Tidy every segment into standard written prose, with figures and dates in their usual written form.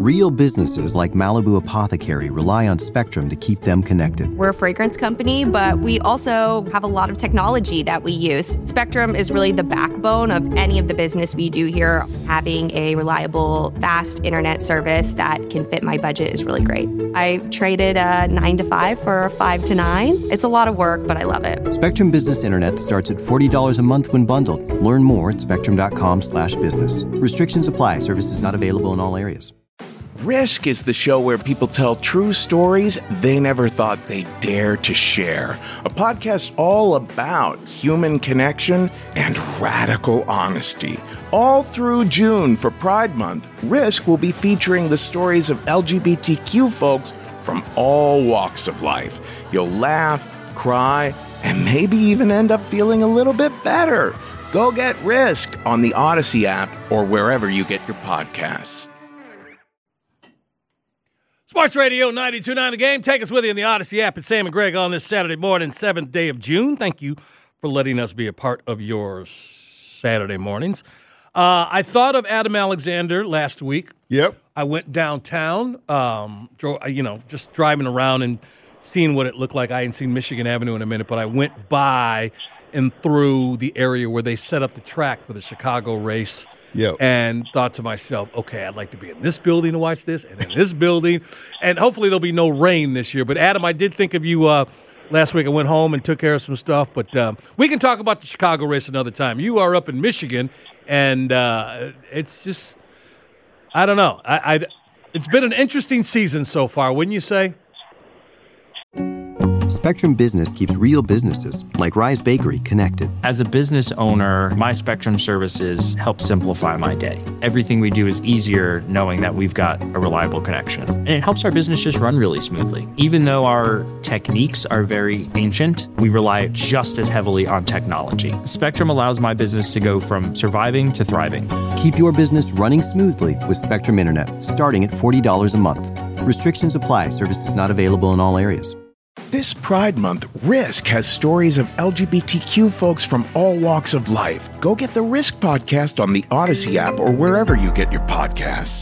Real businesses like Malibu Apothecary rely on Spectrum to keep them connected. We're a fragrance company, but we also have a lot of technology that we use. Spectrum is really the backbone of any of the business we do here. Having a reliable, fast internet service that can fit my budget is really great. I traded a 9 to 5 for a 5 to 9. It's a lot of work, but I love it. Spectrum Business Internet starts at $40 a month when bundled. Learn more at spectrum.com/business. Restrictions apply. Services not available in all areas. Risk is the show where people tell true stories they never thought they'd dare to share. A podcast all about human connection and radical honesty. All through June for Pride Month, Risk will be featuring the stories of LGBTQ folks from all walks of life. You'll laugh, cry, and maybe even end up feeling a little bit better. Go get Risk on the Odyssey app or wherever you get your podcasts. Sports Radio 92.9 The Game. Take us with you in the Odyssey app. It's Sam and Greg on this Saturday morning, 7th day of June. Thank you for letting us be a part of your Saturday mornings. I thought of Adam Alexander last week. Yep. I went downtown, just driving around and seeing what it looked like. I hadn't seen Michigan Avenue in a minute, but I went by and through the area where they set up the track for the Chicago race. Yep. And thought to myself, okay, I'd like to be in this building to watch this, and in this building, and hopefully there'll be no rain this year. But, Adam, I did think of you last week. I went home and took care of some stuff, but we can talk about the Chicago race another time. You are up in Michigan, and it's just, I don't know. It's been an interesting season so far, wouldn't you say? Spectrum Business keeps real businesses, like Rise Bakery, connected. As a business owner, my Spectrum services help simplify my day. Everything we do is easier knowing that we've got a reliable connection. And it helps our business just run really smoothly. Even though our techniques are very ancient, we rely just as heavily on technology. Spectrum allows my business to go from surviving to thriving. Keep your business running smoothly with Spectrum Internet, starting at $40 a month. Restrictions apply. Services not available in all areas. This Pride Month, Risk has stories of LGBTQ folks from all walks of life. Go get the Risk podcast on the Odyssey app or wherever you get your podcasts.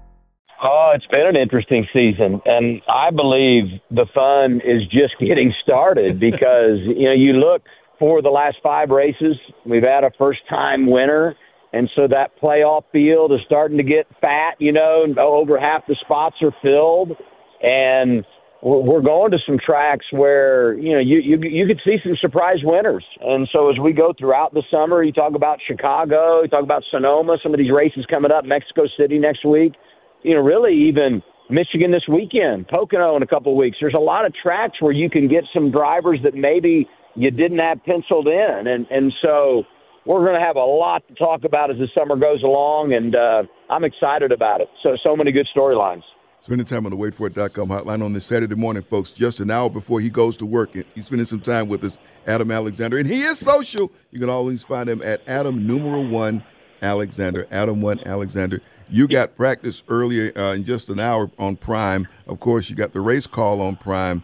Oh, it's been an interesting season, and I believe the fun is just getting started because, you look for the last 5 races, we've had a first-time winner, and so that playoff field is starting to get fat, and over half the spots are filled, and we're going to some tracks where, you could see some surprise winners. And so as we go throughout the summer, you talk about Chicago, you talk about Sonoma, some of these races coming up, Mexico City next week, really even Michigan this weekend, Pocono in a couple of weeks. There's a lot of tracks where you can get some drivers that maybe you didn't have penciled in. And so we're going to have a lot to talk about as the summer goes along, and I'm excited about it. So many good storylines. Spending time on the waitforit.com hotline on this Saturday morning, folks, just an hour before he goes to work. He's spending some time with us, Adam Alexander. And he is social. You can always find him at Adam1 Alexander, Adam1 Alexander. You got practice earlier in just an hour on Prime. Of course, you got the race call on Prime.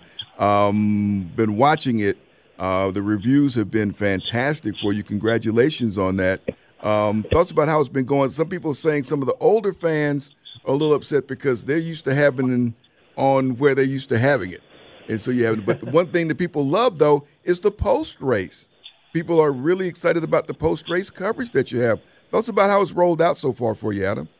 Been watching it. The reviews have been fantastic for you. Congratulations on that. Thoughts about how it's been going. Some people are saying some of the older fans are a little upset because they're used to having it on where they're used to having it. And so you have, but one thing that people love, though, is the post-race. People are really excited about the post-race coverage that you have. Thoughts about how it's rolled out so far for you, Adam?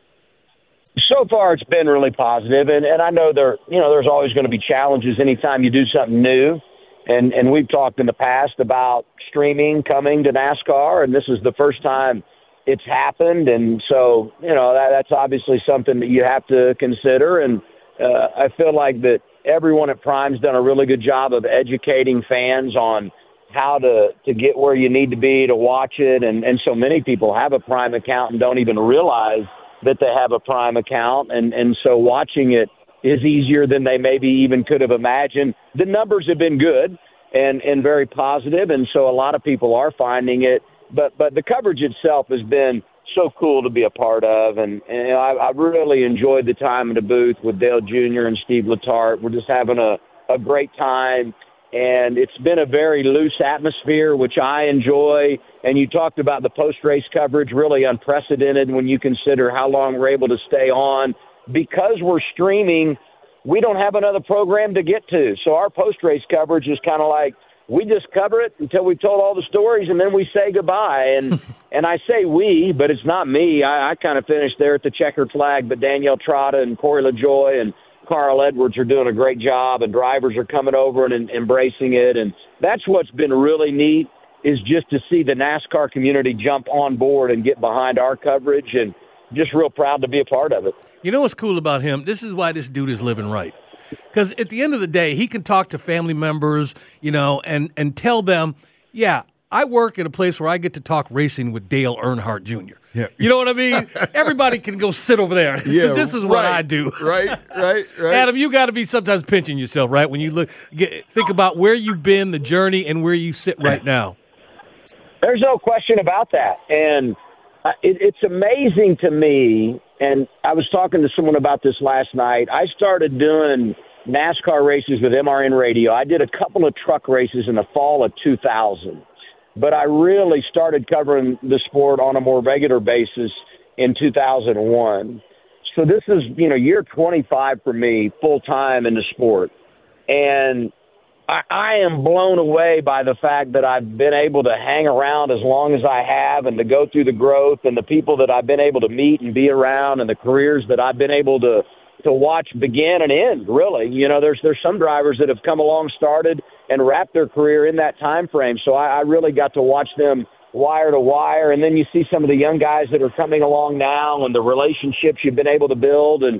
So far, it's been really positive, and I know there's always going to be challenges anytime you do something new. And we've talked in the past about streaming coming to NASCAR, and this is the first time it's happened. And so, that's obviously something that you have to consider. And I feel like that everyone at Prime's done a really good job of educating fans on how to get where you need to be to watch it. And so many people have a Prime account and don't even realize that they have a Prime account. And so watching it is easier than they maybe even could have imagined. The numbers have been good and very positive, and so a lot of people are finding it. But the coverage itself has been so cool to be a part of, and I really enjoyed the time in the booth with Dale Jr. and Steve Letarte. We're just having a great time, and it's been a very loose atmosphere, which I enjoy. And you talked about the post-race coverage, really unprecedented when you consider how long we're able to stay on. because we're streaming, we don't have another program to get to. So our post-race coverage is kind of like, we just cover it until we've told all the stories, and then we say goodbye. And and I say we, but it's not me. I kind of finished there at the checkered flag, but Danielle Trotta and Corey LaJoy and Carl Edwards are doing a great job, and drivers are coming over and embracing it. And that's what's been really neat, is just to see the NASCAR community jump on board and get behind our coverage, and just real proud to be a part of it. You know what's cool about him? This is why this dude is living right. Because at the end of the day, he can talk to family members, and tell them, yeah, I work at a place where I get to talk racing with Dale Earnhardt Jr. Yeah. You know what I mean? Everybody can go sit over there. This is what I do. Right. Adam, you got to be sometimes pinching yourself, right? When you think about where you've been, the journey, and where you sit right now. There's no question about that. And it's amazing to me, and I was talking to someone about this last night. I started doing NASCAR races with MRN Radio. I did a couple of truck races in the fall of 2000, but I really started covering the sport on a more regular basis in 2001. So this is, year 25 for me, full-time in the sport. And I am blown away by the fact that I've been able to hang around as long as I have, and to go through the growth, and the people that I've been able to meet and be around, and the careers that I've been able to watch begin and end, really. There's some drivers that have come along, started, and wrapped their career in that time frame. So I really got to watch them wire to wire. And then you see some of the young guys that are coming along now, and the relationships you've been able to build. And,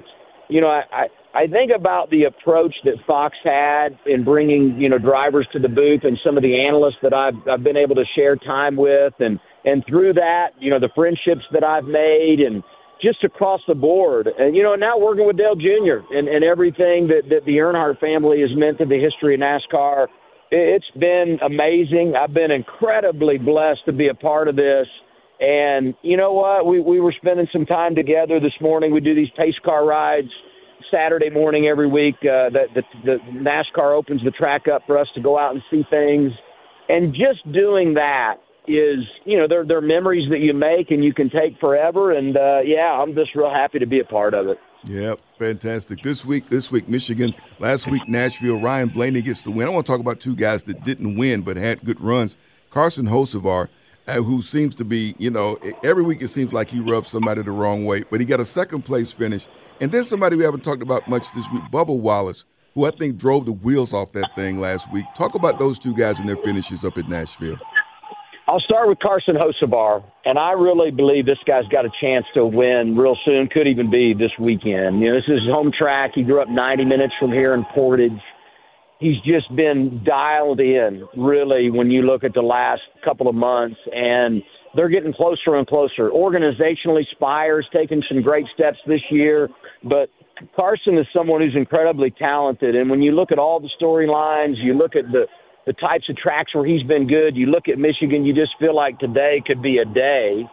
I think about the approach that Fox had in bringing, drivers to the booth, and some of the analysts that I've been able to share time with, and through that, the friendships that I've made, and just across the board. And, now working with Dale Jr. and everything that the Earnhardt family has meant to the history of NASCAR, it's been amazing. I've been incredibly blessed to be a part of this. And you know what? We were spending some time together this morning. We do these pace car rides Saturday morning every week. The NASCAR opens the track up for us to go out and see things. And just doing that is, they're memories that you make and you can take forever. And, I'm just real happy to be a part of it. Yep, fantastic. This week, Michigan. Last week, Nashville. Ryan Blaney gets the win. I want to talk about two guys that didn't win but had good runs. Carson Hocevar, who seems to be, every week it seems like he rubs somebody the wrong way, but he got a second-place finish. And then somebody we haven't talked about much this week, Bubba Wallace, who I think drove the wheels off that thing last week. Talk about those two guys and their finishes up at Nashville. I'll start with Carson Hocevar, and I really believe this guy's got a chance to win real soon, could even be this weekend. This is his home track. He grew up 90 minutes from here in Portage. He's just been dialed in, really, when you look at the last couple of months, and they're getting closer and closer. Organizationally, Spire's taken some great steps this year, but Carson is someone who's incredibly talented, and when you look at all the storylines, you look at the types of tracks where he's been good, you look at Michigan, you just feel like today could be a day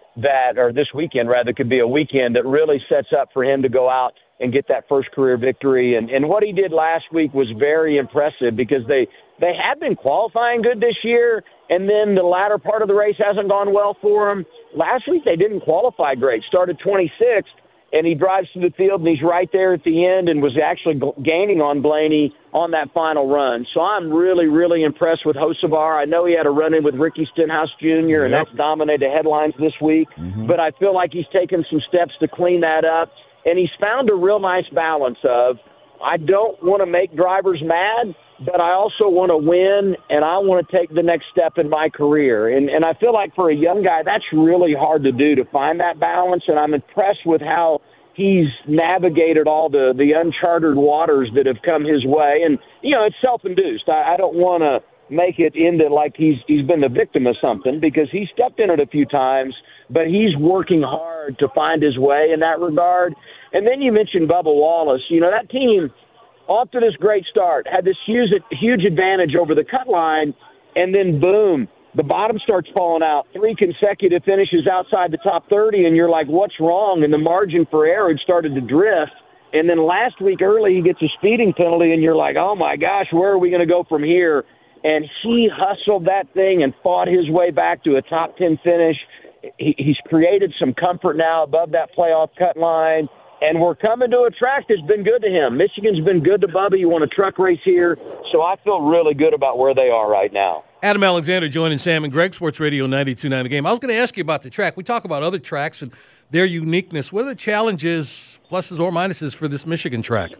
or this weekend, rather, could be a weekend that really sets up for him to go out and get that first career victory. And what he did last week was very impressive, because they have been qualifying good this year, and then the latter part of the race hasn't gone well for him. Last week they didn't qualify great, started 26th, and he drives to the field, and he's right there at the end and was actually gaining on Blaney on that final run. So I'm really, really impressed with Hocevar. I know he had a run-in with Ricky Stenhouse Jr., and that's dominated headlines this week. But I feel like he's taken some steps to clean that up, and he's found a real nice balance of, I don't want to make drivers mad, but I also want to win, and I want to take the next step in my career. And I feel like for a young guy, that's really hard to do, to find that balance, and I'm impressed with how he's navigated all the uncharted waters that have come his way. And, it's self-induced. I don't want to make it into like he's been the victim of something, because he stepped in it a few times, but he's working hard to find his way in that regard. And then you mentioned Bubba Wallace. That team, off to this great start, had this huge advantage over the cut line, and then boom, the bottom starts falling out. 3 consecutive finishes outside the top 30, and you're like, what's wrong? And the margin for error had started to drift. And then last week early, he gets a speeding penalty, and you're like, oh my gosh, where are we going to go from here? And he hustled that thing and fought his way back to a top 10 finish. He's created some comfort now above that playoff cut line. And we're coming to a track that's been good to him. Michigan's been good to Bubba. You want a truck race here. So I feel really good about where they are right now. Adam Alexander joining Sam and Greg, Sports Radio 92.9 The Game. I was going to ask you about the track. We talk about other tracks and their uniqueness. What are the challenges, pluses or minuses, for this Michigan track?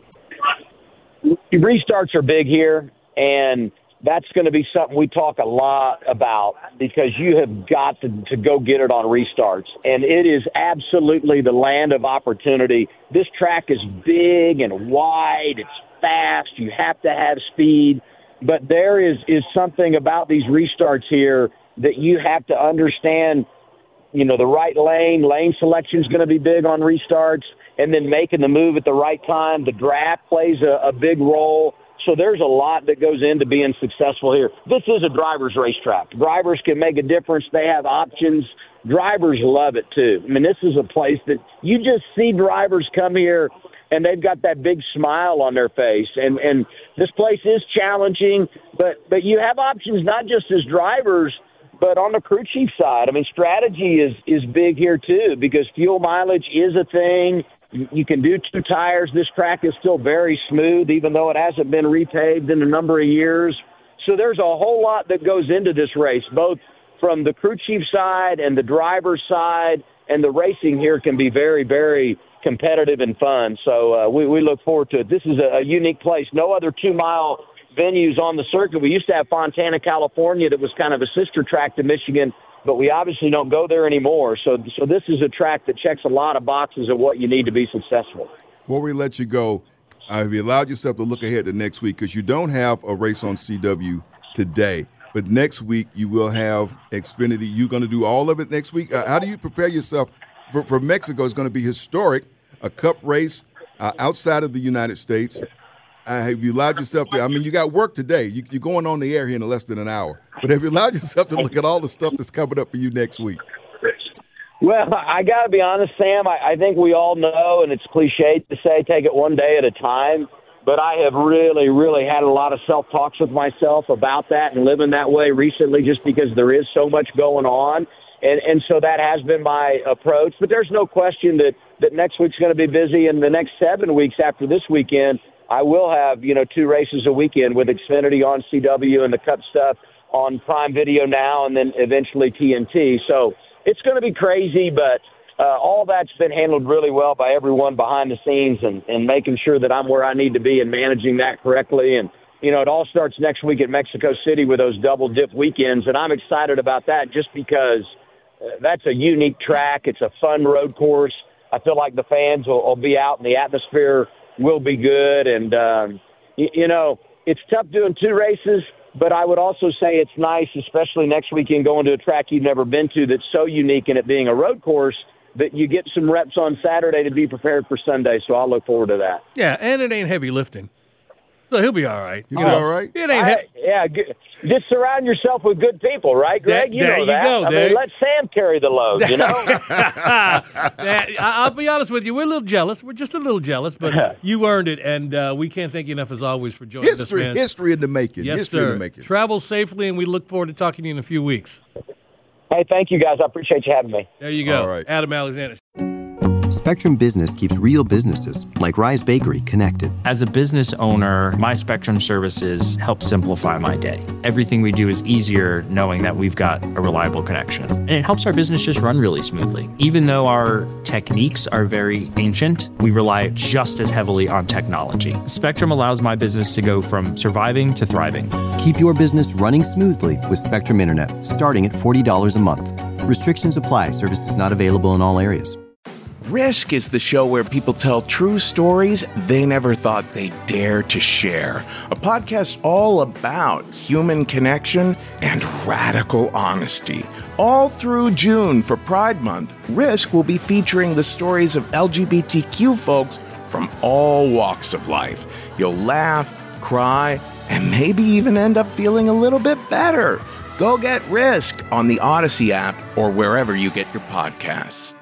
Restarts are big here, and that's going to be something we talk a lot about because you have got to go get it on restarts. And it is absolutely the land of opportunity. This track is big and wide. It's fast. You have to have speed. But there is something about these restarts here that you have to understand, you know, the right lane selection is going to be big on restarts, and then making the move at the right time. The draft plays a big role. So there's a lot that goes into being successful here. This is a driver's racetrack. Drivers can make a difference. They have options. Drivers love it, too. I mean, this is a place that you just see drivers come here, and they've got that big smile on their face. And this place is challenging, but you have options not just as drivers, but on the crew chief side. I mean, strategy is big here, too, because fuel mileage is a thing. You can do 2 tires. This track is still very smooth, even though it hasn't been repaved in a number of years. So there's a whole lot that goes into this race, both from the crew chief side and the driver's side, and the racing here can be very, very competitive and fun. So we look forward to it. This is a unique place. No other 2-mile venues on the circuit. We used to have Fontana, California, that was kind of a sister track to Michigan, but we obviously don't go there anymore. So this is a track that checks a lot of boxes of what you need to be successful. Before we let you go, have you allowed yourself to look ahead to next week? Because you don't have a race on CW today, but next week you will have Xfinity. You're going to do all of it next week. How do you prepare yourself for Mexico? It's going to be historic, a cup race outside of the United States. Have you allowed yourself to, I mean, you got work today. You're going on the air here in less than an hour. But have you allowed yourself to look at all the stuff that's coming up for you next week? Well, I got to be honest, Sam. I think we all know, and it's cliched to say take it one day at a time, but I have really, really had a lot of self-talks with myself about that and living that way recently just because there is so much going on. And so that has been my approach. But there's no question that next week's going to be busy, and the next 7 weeks after this weekend, I will have, 2 races a weekend with Xfinity on CW and the Cup stuff on Prime Video now and then eventually TNT. So it's going to be crazy, but all that's been handled really well by everyone behind the scenes and making sure that I'm where I need to be and managing that correctly. And, it all starts next week at Mexico City with those double dip weekends, and I'm excited about that just because that's a unique track. It's a fun road course. I feel like the fans will be out and the atmosphere will be good. And, it's tough doing 2 races, but I would also say it's nice, especially next weekend, going to a track you've never been to that's so unique in it being a road course that you get some reps on Saturday to be prepared for Sunday. So I'll look forward to that. Yeah, and it ain't heavy lifting. So he'll be all right. He'll be all right? It ain't just surround yourself with good people, right, Greg? There you that. go. I mean, let Sam carry the load, I'll be honest with you. We're a little jealous. We're just a little jealous, but you earned it, and we can't thank you enough, as always, for joining us, man. History in the making. Yes, history sir. in the making. Travel safely, and we look forward to talking to you in a few weeks. Hey, thank you, guys. I appreciate you having me. There you go. All right. Adam Alexander. Spectrum Business keeps real businesses, like Rise Bakery, connected. As a business owner, my Spectrum services help simplify my day. Everything we do is easier knowing that we've got a reliable connection. And it helps our business just run really smoothly. Even though our techniques are very ancient, we rely just as heavily on technology. Spectrum allows my business to go from surviving to thriving. Keep your business running smoothly with Spectrum Internet, starting at $40 a month. Restrictions apply. Services not available in all areas. Risk is the show where people tell true stories they never thought they'd dare to share. A podcast all about human connection and radical honesty. All through June for Pride Month, Risk will be featuring the stories of LGBTQ folks from all walks of life. You'll laugh, cry, and maybe even end up feeling a little bit better. Go get Risk on the Odyssey app or wherever you get your podcasts.